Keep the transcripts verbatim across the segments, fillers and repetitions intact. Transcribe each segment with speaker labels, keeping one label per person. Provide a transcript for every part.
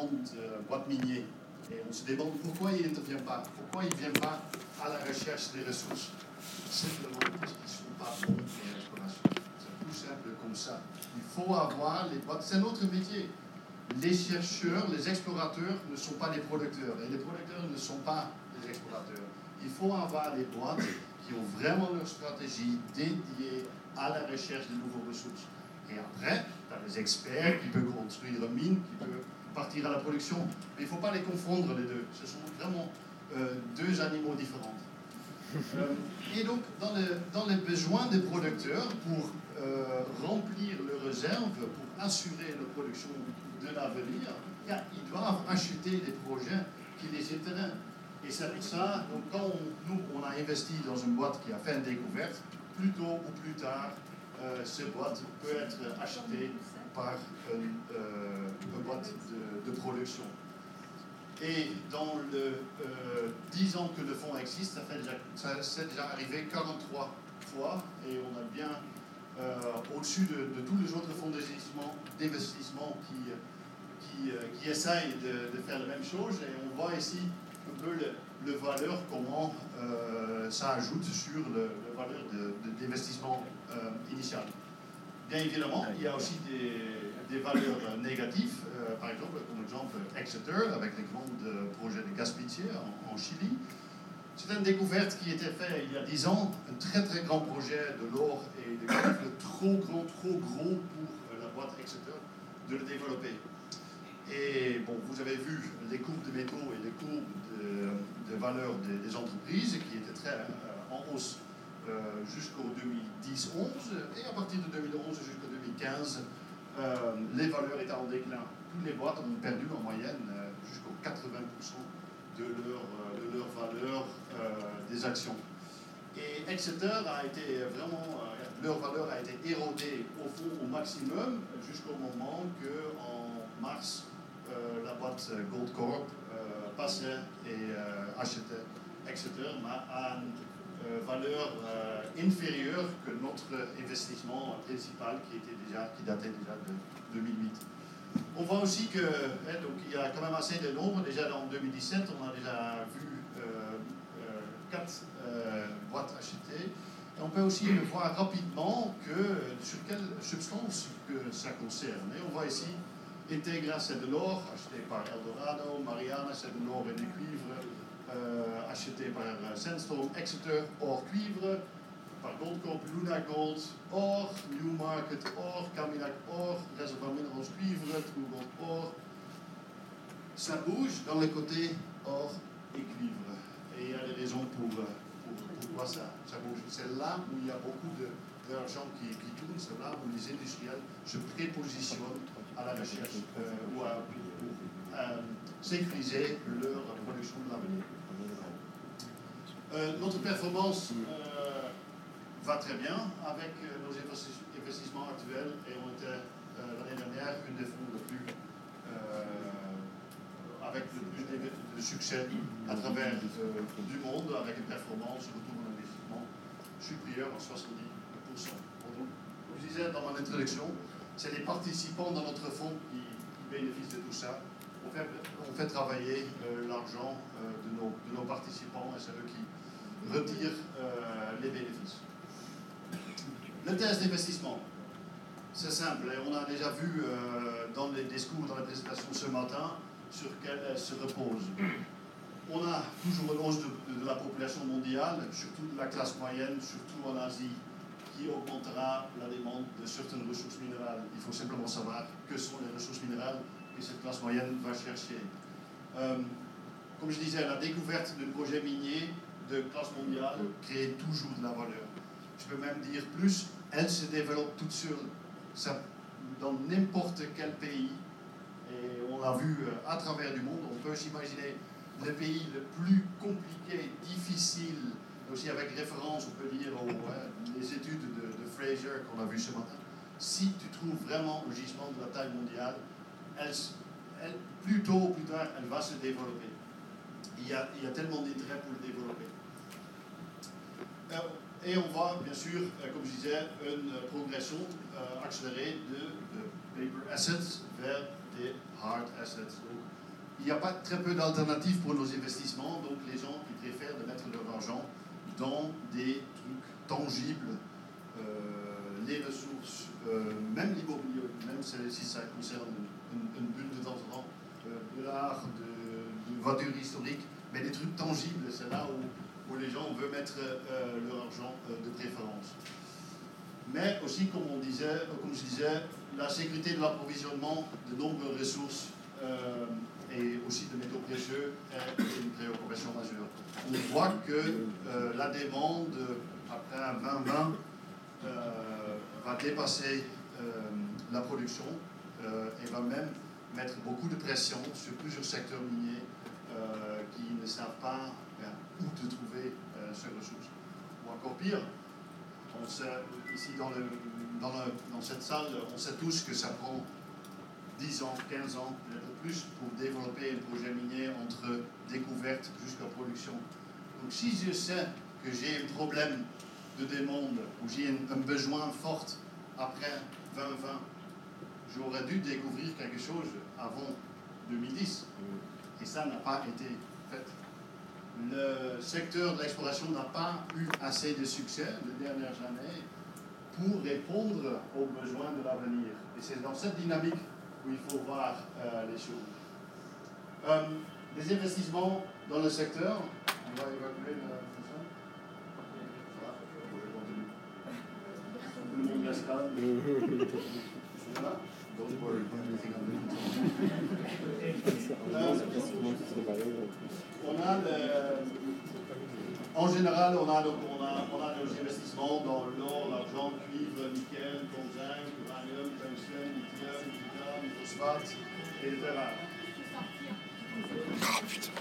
Speaker 1: euh, boîte minier. Et on se demande pourquoi il n'intervient pas, pourquoi il ne vient pas à la recherche des ressources. Simplement parce qu'ils ne sont pas bons pour l'exploration. C'est tout simple comme ça. Il faut avoir les boîtes. C'est notre métier. Les chercheurs, les explorateurs ne sont pas les producteurs. Et les producteurs ne sont pas les explorateurs. Il faut avoir des boîtes qui ont vraiment leur stratégie dédiée à la recherche de nouvelles ressources. Et après, tu as les experts qui peuvent construire une mine, qui peuvent partir à la production. Mais il ne faut pas les confondre, les deux. Ce sont vraiment euh, deux animaux différents. Euh, et donc, dans, le, dans les besoins des producteurs, pour euh, remplir leurs réserves, pour assurer la production de l'avenir, ils doivent acheter des projets qui les intéressent. Et c'est pour ça, donc, quand on, nous, on a investi dans une boîte qui a fait une découverte, plus tôt ou plus tard, euh, cette boîte peut être achetée par une, euh, une boîte de, de production. Et dans le euh, dix ans que le fonds existe, ça, fait déjà, ça c'est déjà arrivé quarante-trois fois, et on a bien euh, au-dessus de, de tous les autres fonds d'investissement, d'investissement qui, qui, euh, qui essayent de, de faire la même chose. Et on voit ici un peu le, le valeur, comment euh, ça ajoute sur le, le valeur de, de, d'investissement euh, initial. Bien évidemment, il y a aussi des, des valeurs négatives, euh, par exemple, comme exemple Exeter, avec les grands euh, projets de Gaspitier en, en Chili. C'est une découverte qui a été faite il y a dix ans, un très très grand projet de l'or et de cuivre, trop grand, trop gros pour euh, la boîte Exeter de le développer. Et bon, vous avez vu les courbes de métaux et les courbes de, de valeur des, des entreprises qui étaient très euh, en hausse euh, jusqu'au deux mille dix onze, et à partir de deux mille onze jusqu'au deux mille quinze, euh, les valeurs étaient en déclin. Toutes les boîtes ont perdu en moyenne euh, jusqu'au quatre-vingts pour cent de leur, euh, de leur valeur euh, des actions. Et Exeter a été vraiment, euh, leur valeur a été érodée au fond au maximum jusqu'au moment qu'en mars, euh, la boîte Goldcorp euh, passait et euh, achetait Exeter à une euh, valeur euh, inférieure que notre investissement principal qui, était déjà, qui datait déjà de deux mille huit. On voit aussi qu'il hein, y a quand même assez de nombres. Déjà en deux mille dix-sept, on a déjà vu euh, euh, quatre euh, boîtes achetées. Et on peut aussi le voir rapidement que, sur quelle substance que ça concerne. Et on voit ici Integra, c'est de l'or, acheté par Eldorado. Mariana, c'est de l'or et du cuivre, euh, acheté par Sandstorm. Exeter, or cuivre. Par Goldcorp, Luna Gold, or, Newmarket, or, Caminac, or, Reservoir Minerals, cuivre, True Gold, or. Ça bouge dans le côté or et cuivre. Et il y a des raisons pour, pour pourquoi ça, ça bouge. C'est là où il y a beaucoup de, d'argent qui, qui tourne, c'est là où les industriels se prépositionnent à la recherche euh, ou à, pour euh, sécuriser leur production de l'avenir. Euh, notre performance euh, va très bien avec euh, nos investissements actuels, et on était euh, l'année dernière une des fonds les plus euh, avec le plus de, de succès à travers euh, du monde, avec une performance retour en investissement supérieure à soixante-dix pour cent. Donc, comme je disais dans mon introduction, c'est les participants dans notre fonds qui, qui bénéficient de tout ça. On fait, on fait travailler euh, l'argent euh, de, nos, de nos participants, et c'est eux qui retirent euh, les bénéfices. Le test d'investissement, c'est simple, et on a déjà vu euh, dans les discours, dans la présentation ce matin, sur quelle elle se repose. On a toujours une hausse de, de la population mondiale, surtout de la classe moyenne, surtout en Asie, qui augmentera la demande de certaines ressources minérales. Il faut simplement savoir que sont les ressources minérales que cette classe moyenne va chercher. Euh, comme je disais, la découverte d'un projet minier de classe mondiale crée toujours de la valeur. Je peux même dire plus, elle se développe toute seule. Ça, dans n'importe quel pays, et on l'a vu à travers du monde, on peut s'imaginer le pays le plus compliqué, difficile, aussi avec référence, on peut dire aux ouais, les études de, de Fraser qu'on a vu ce matin. Si tu trouves vraiment un gisement de la taille mondiale, elle, elle, plus tôt ou plus tard, elle va se développer. Il y a, il y a tellement d'intérêt pour le développer. Euh, Et on voit, bien sûr, comme je disais, une progression euh, accélérée de, de paper assets vers des hard assets. Donc, il n'y a pas très peu d'alternatives pour nos investissements, donc les gens qui préfèrent de mettre leur argent dans des trucs tangibles, euh, les ressources, euh, même l'immobilier, même si ça concerne une, une bulle de temps en temps, euh, de l'art, de, de voitures historiques, mais des trucs tangibles, c'est là où, où les gens veulent mettre euh, leur argent euh, de préférence. Mais aussi, comme, on disait, comme je disais, la sécurité de l'approvisionnement de nombreuses ressources euh, et aussi de métaux précieux est une préoccupation majeure. On voit que euh, la demande, après vingt vingt, euh, va dépasser euh, la production euh, et va même mettre beaucoup de pression sur plusieurs secteurs miniers euh, qui ne savent pas bien, où de trouver euh, ces ressources. Ou encore pire, on sait, ici dans, le, dans, le, dans cette salle, on sait tous que ça prend dix ans, quinze ans, peut-être plus, pour développer un projet minier entre découverte jusqu'à production. Donc si je sais que j'ai un problème de demande ou j'ai un, un besoin fort après vingt vingt, j'aurais dû découvrir quelque chose avant deux mille dix. Et ça n'a pas été fait. Le secteur de l'exploration n'a pas eu assez de succès les dernières années pour répondre aux besoins de l'avenir. Et c'est dans cette dynamique où il faut voir euh, les choses. Euh, des investissements dans le secteur, on va évacuer la prochaine. Tout le monde reste calme. Voilà. Don't worry. euh, on a le, en général, on a, on, a, on a nos investissements dans l'or, l'argent, cuivre, nickel, zinc, uranium, tungstène, lithium, titane, phosphate et le terre rare. Oh putain.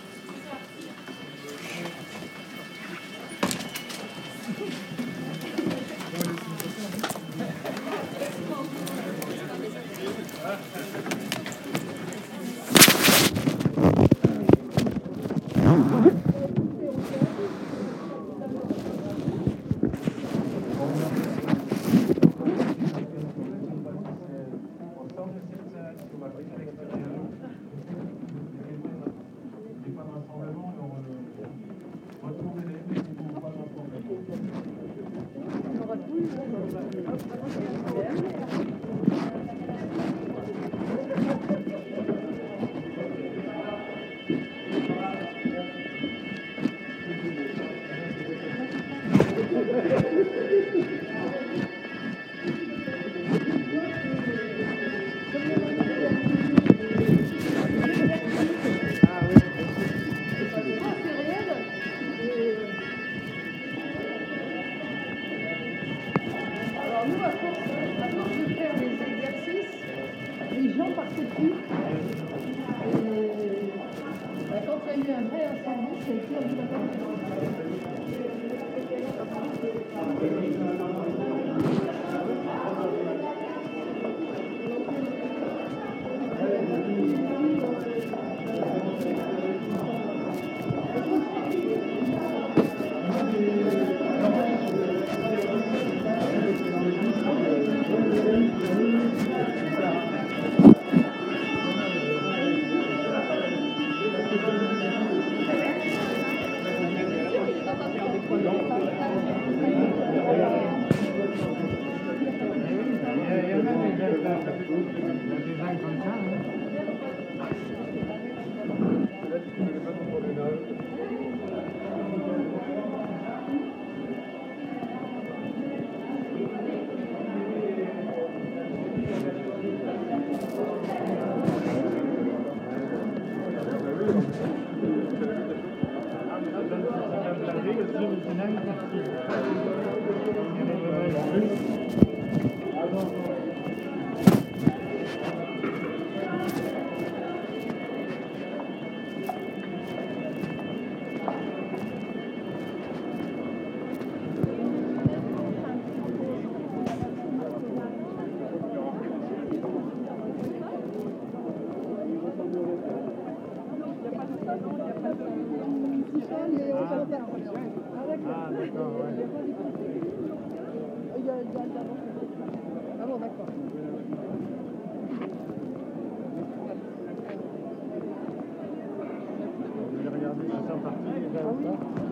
Speaker 2: Ah, d'accord, ouais. Ah bon, d'accord. Ils sont partis déjà ou pas?